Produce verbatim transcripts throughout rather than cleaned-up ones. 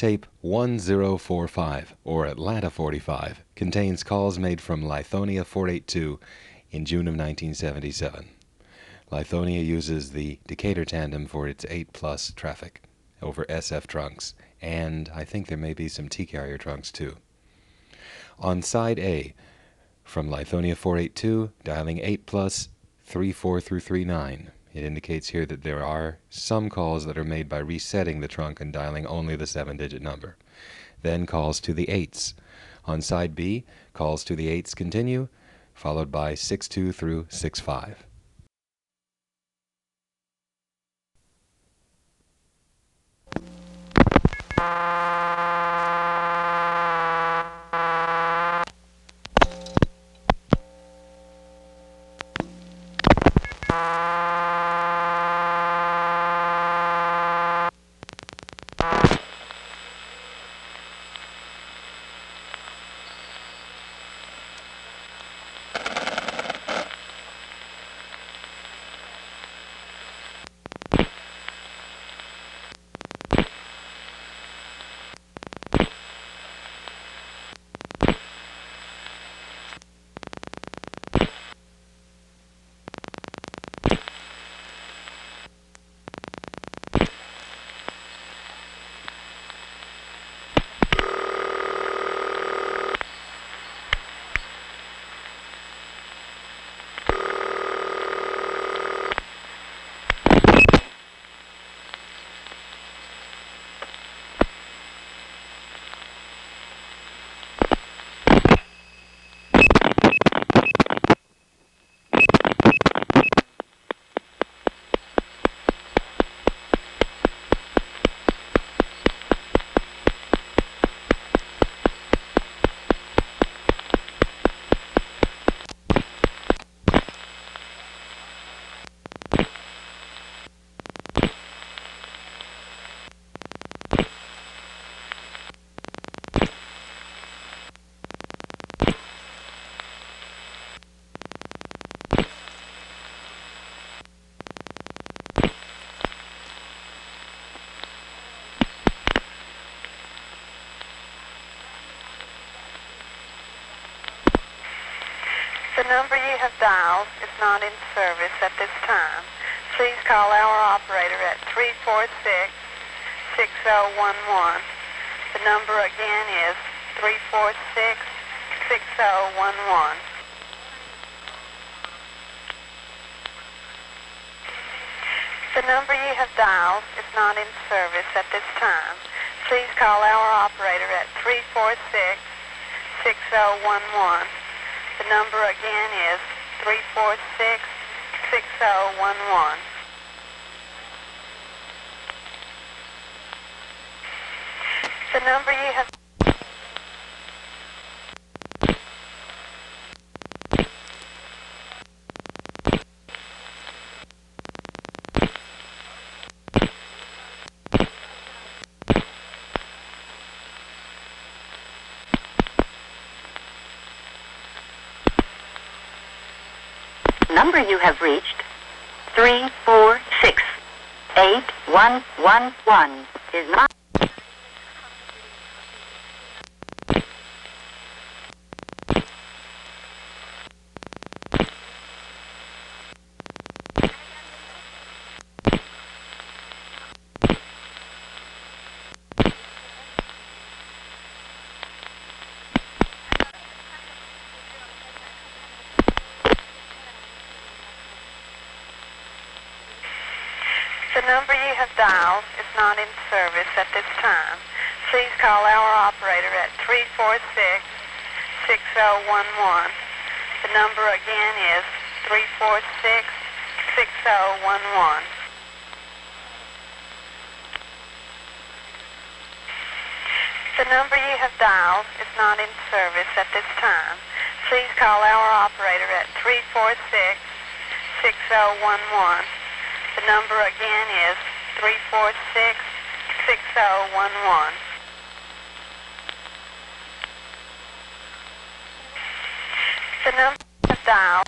Tape one zero four five, or Atlanta forty-five, contains calls made from Lithonia four eighty-two in June of nineteen seventy-seven. Lithonia uses the Decatur tandem for its eight plus traffic over S F trunks, and I think there may be some T-carrier trunks too. On side A, from Lithonia four eighty-two, dialing eight plus three four through three nine. It indicates here that there are some calls that are made by resetting the trunk and dialing only the seven-digit number. Then calls to the eights. On side B, calls to the eights continue, followed by six two through six five. The number you have dialed is not in service at this time. Please call our operator at three four six, six zero one one. The number again is three four six, six zero one one. The number you have dialed is not in service at this time. Please call our operator at three four six, six zero one one. The number again is three four six, six zero one one. The number you have number you have reached, three four six, eight one one one, is not. The number you have dialed is not in service at this time. Please call our operator at three four six, six zero one one. The number again is three four six, six zero one one. The number you have dialed is not in service at this time. Please call our operator at three four six, six zero one one. The number again is three four six, six zero one one. The number you have dialed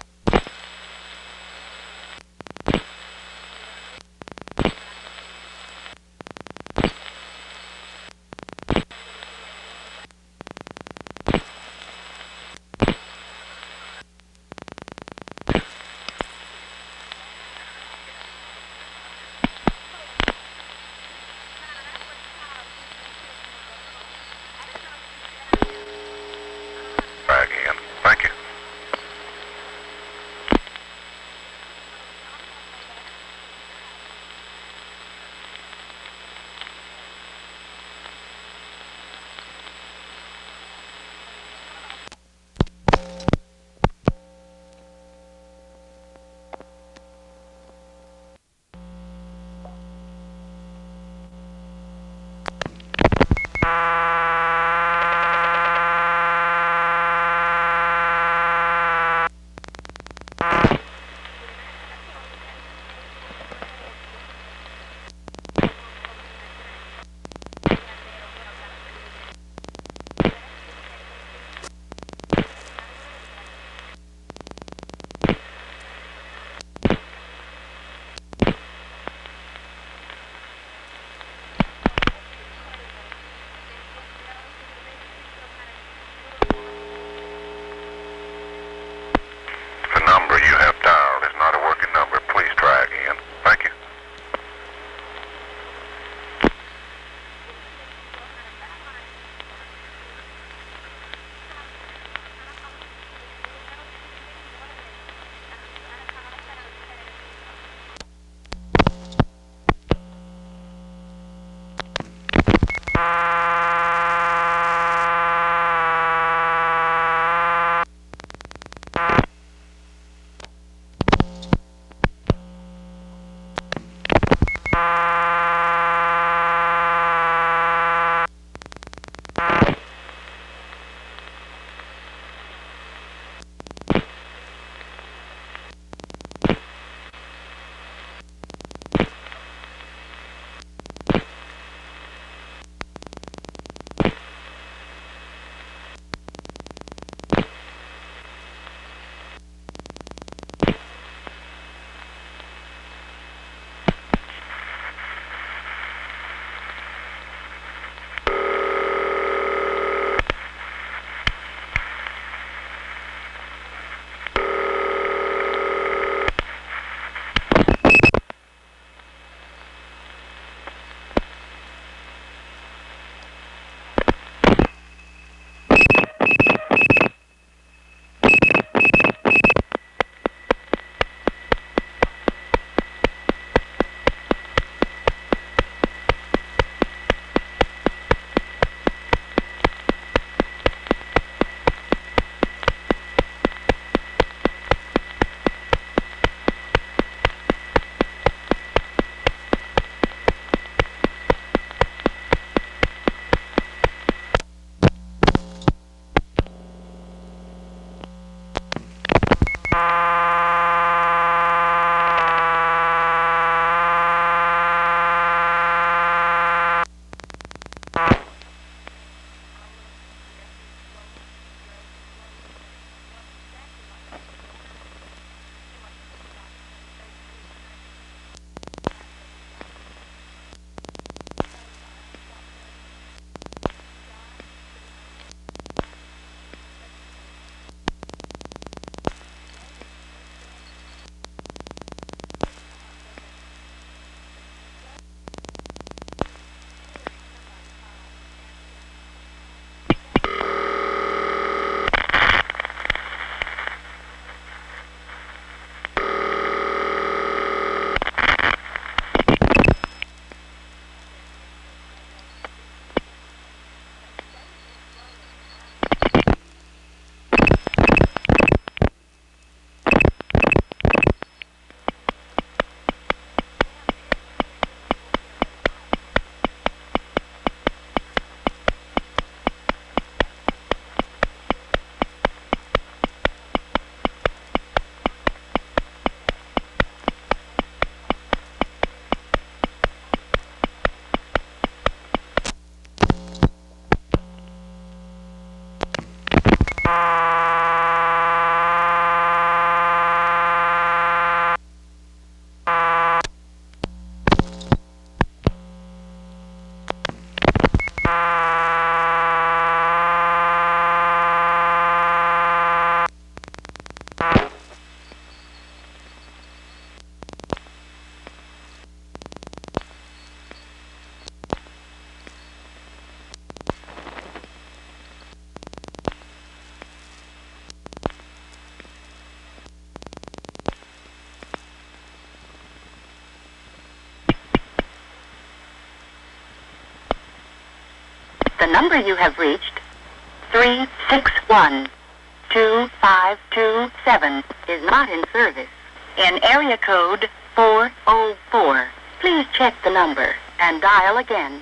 The number you have reached, three six one, two five two seven, is not in service. In area code four oh four, please check the number and dial again.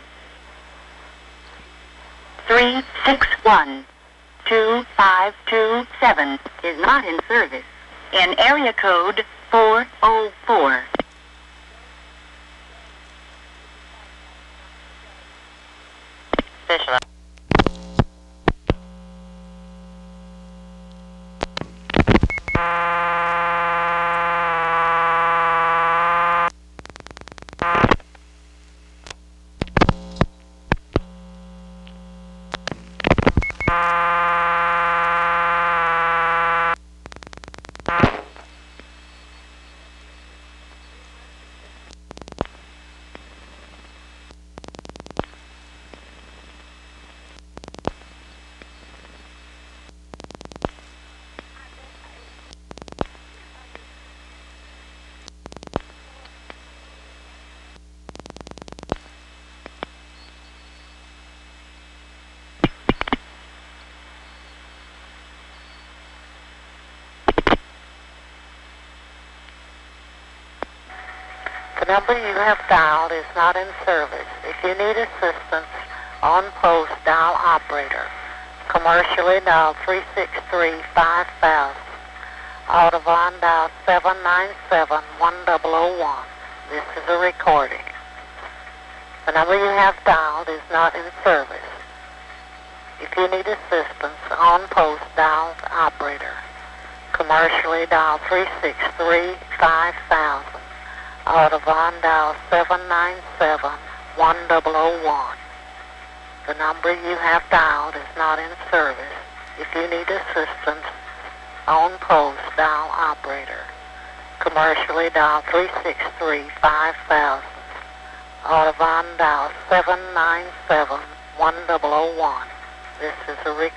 three six one, two five two seven is not in service. In area code four oh four. Station. The number you have dialed is not in service. If you need assistance, on post dial operator. Commercially dial three six three, five thousand. Audubon dial seven nine seven, one zero zero one. This is a recording. The number you have dialed is not in service. If you need assistance, on post dial operator. Commercially dial three six three, five thousand. Audubon dial seven nine seven, one zero zero one. The number you have dialed is not in service. If you need assistance, on post dial operator. Commercially dial three six three, five thousand. Audubon dial seven nine seven, one zero zero one. This is a rec-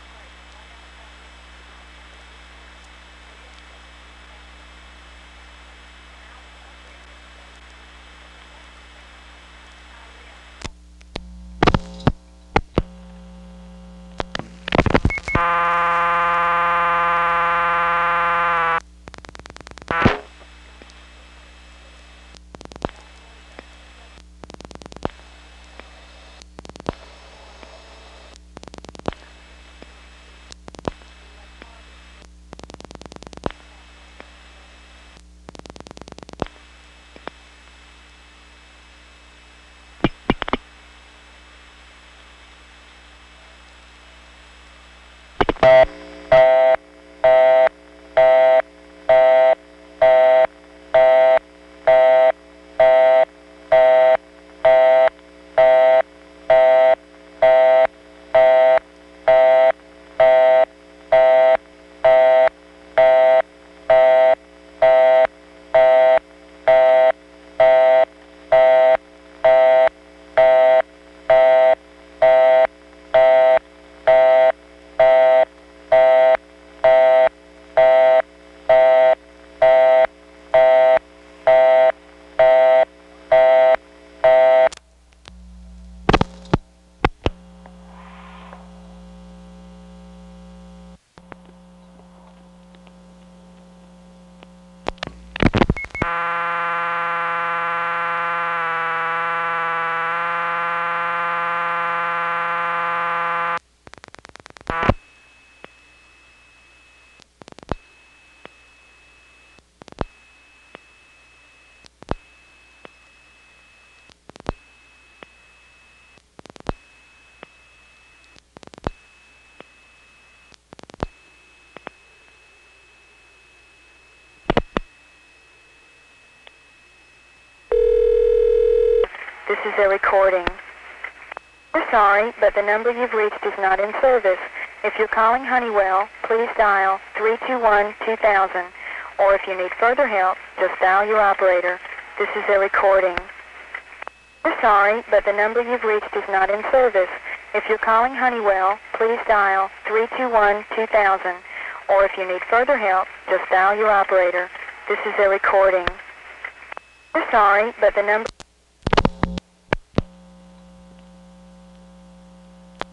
This is a recording. We're sorry, but the number you've reached is not in service. If you're calling Honeywell, please dial three two one, two thousand. Or if you need further help, just dial your operator. This is a recording. We're sorry, but the number you've reached is not in service. If you're calling Honeywell, please dial three two one, two thousand. Or if you need further help, just dial your operator. This is a recording. We're sorry, but the number...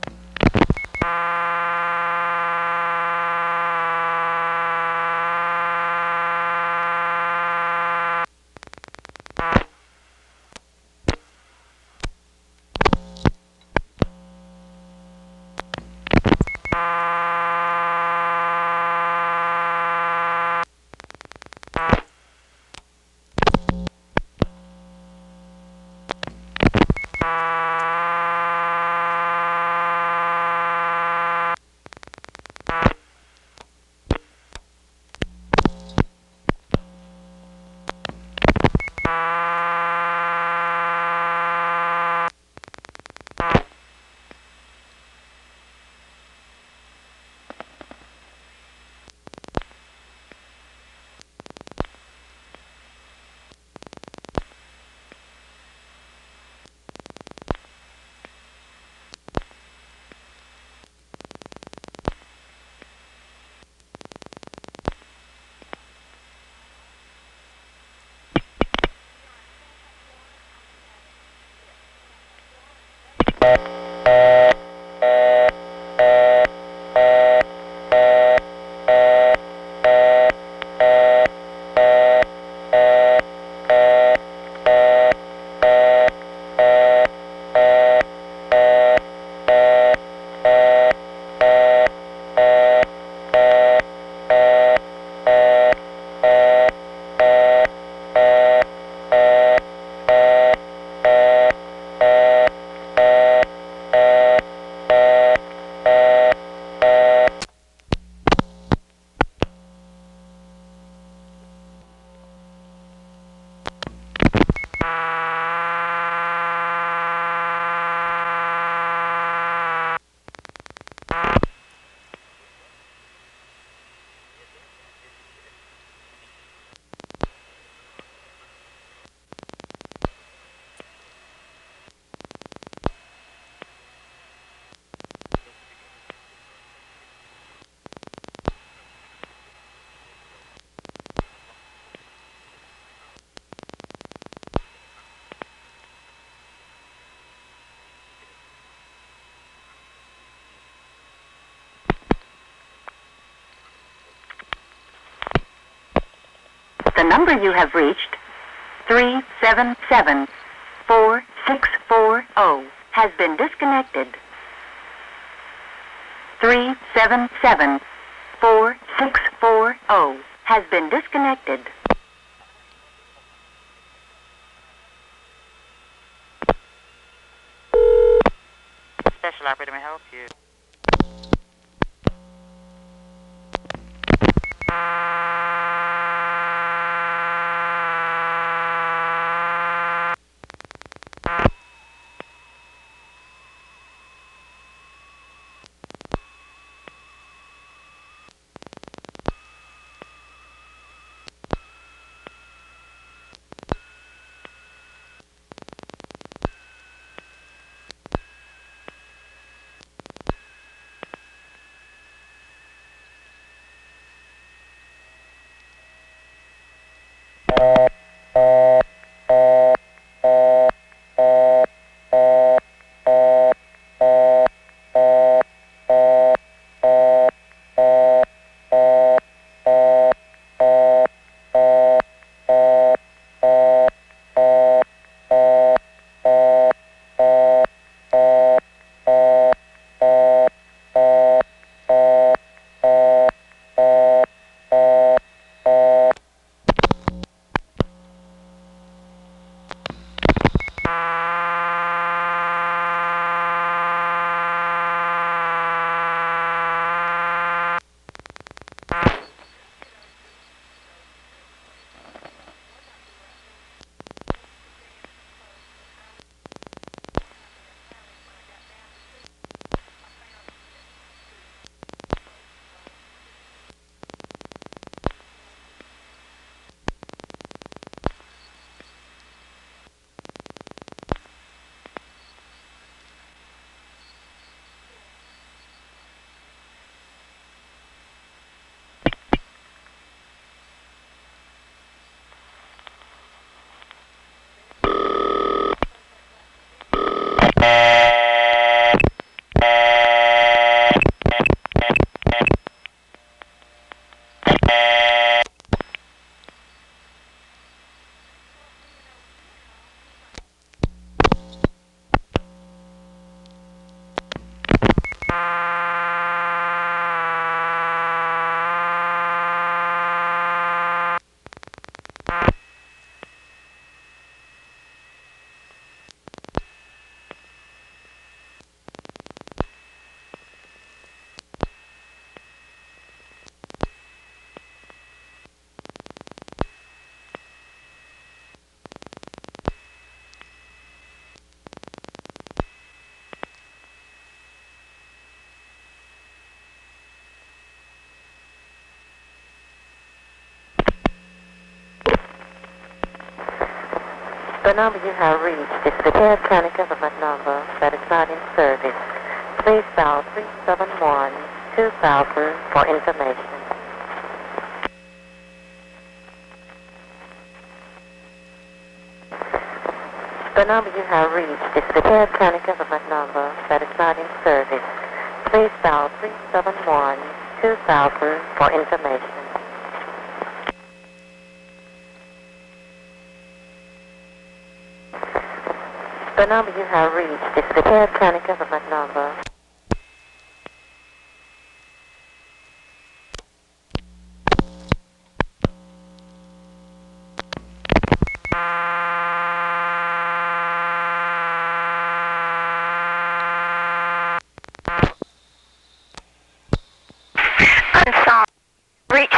The number you have reached, three seven seven, four six four zero, has been disconnected. three seven seven, four six four zero has been disconnected. Special operator may help you. The number you have reached is the Tarrant County government number that is not in service. Please dial three seven one, two thousand for information. The number you have reached is the Tarrant County government number that is not in service. Please dial three seven one, two thousand for information. The number you have reached is the Tarrant County government number. I'm sorry. Reach.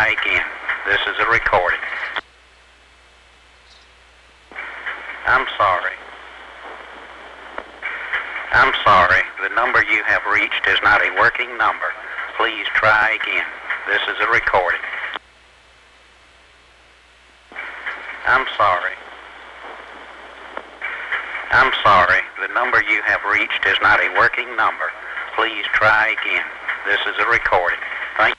try again. This is a recording. I'm sorry. I'm sorry. The number you have reached is not a working number. Please try again. This is a recording. I'm sorry. I'm sorry. The number you have reached is not a working number. Please try again. This is a recording. Thank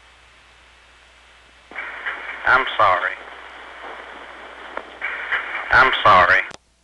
you. I'm sorry. I'm sorry.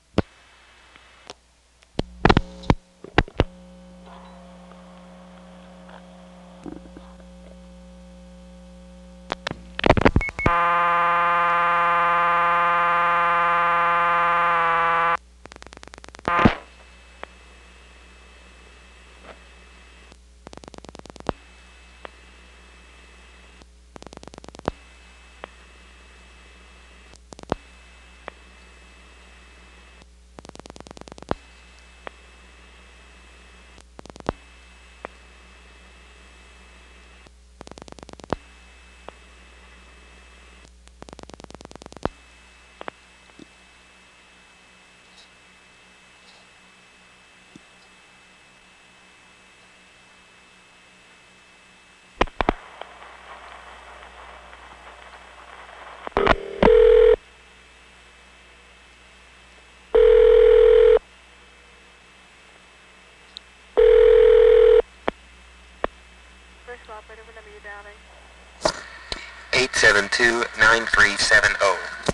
Operator, what number are you dialing? eight seven two, nine three seven zero.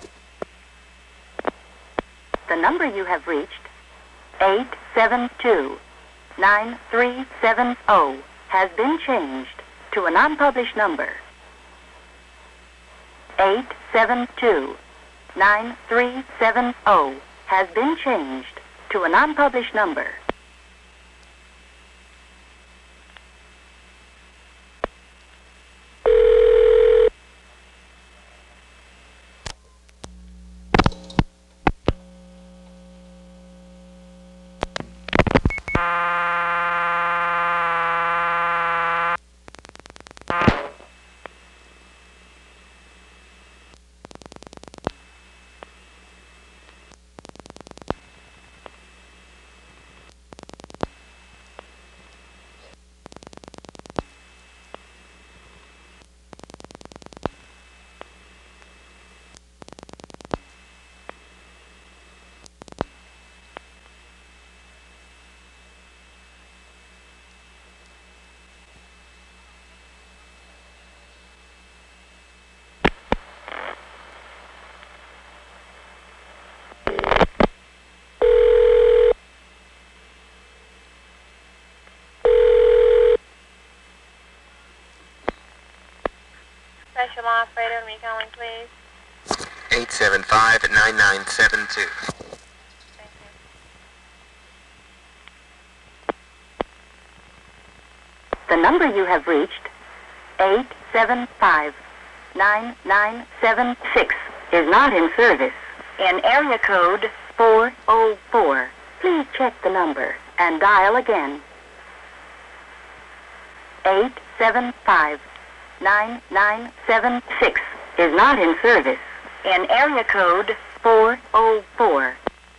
The number you have reached, eight seven two, nine three seven zero, has been changed to a non-published number. eight seven two, nine three seven zero has been changed to a non-published number. Special operator, are you calling, please? eight seven five, nine nine seven two. Thank you. The number you have reached, eight seven five, nine nine seven six, is not in service. In area code four oh four, please check the number and dial again. eight seven five, nine nine seven six is not in service. In area code four oh four.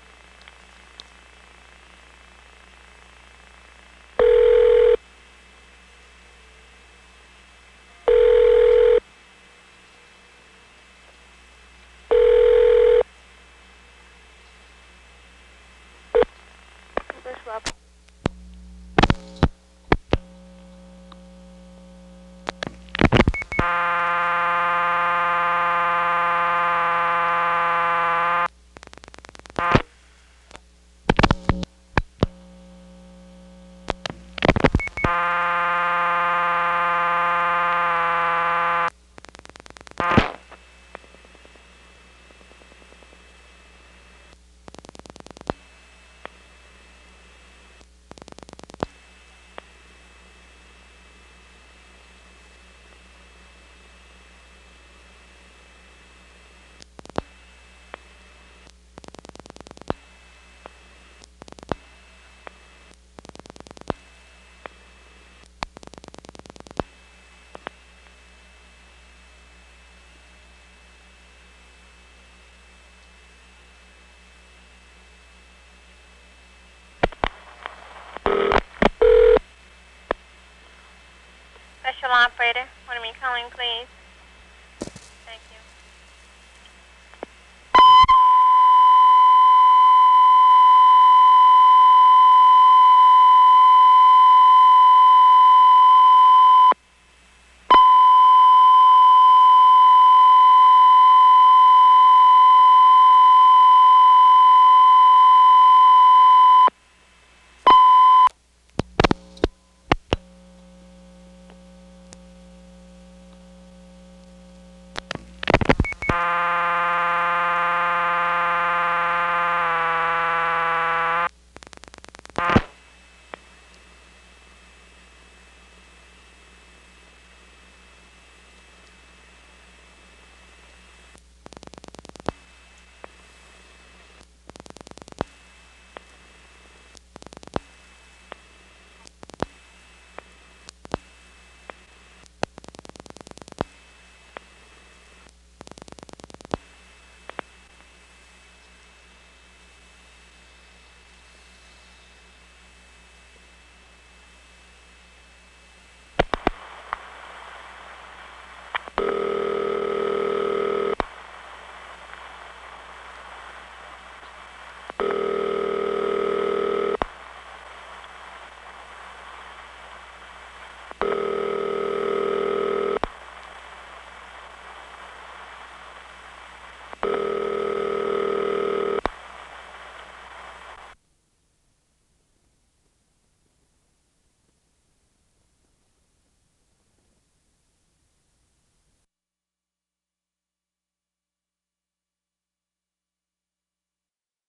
Special operator. Special operator, what am you calling, please?